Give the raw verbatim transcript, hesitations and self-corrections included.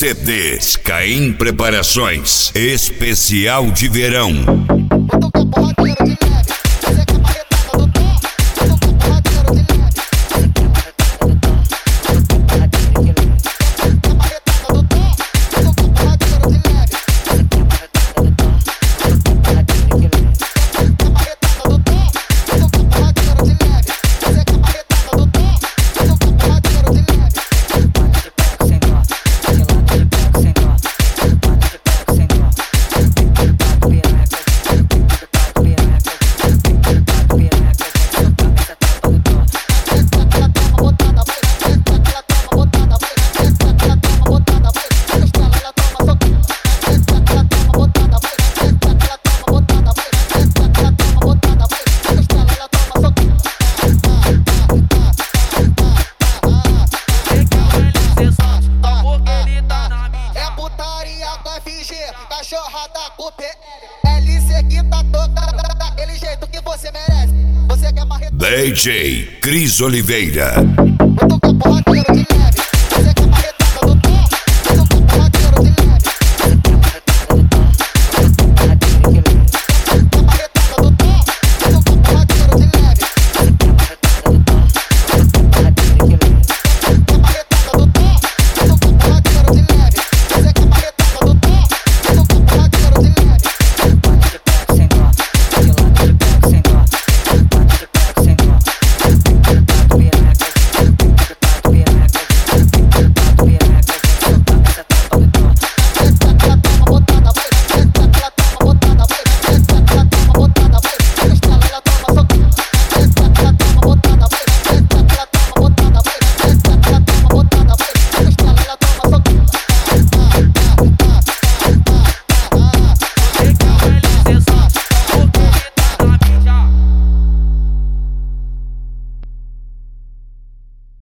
C Ds Caim Preparações, especial de verão. Cachorrada com P L C que tá toda daquele jeito que você merece. Você quer marretar? D J Cris Oliveira.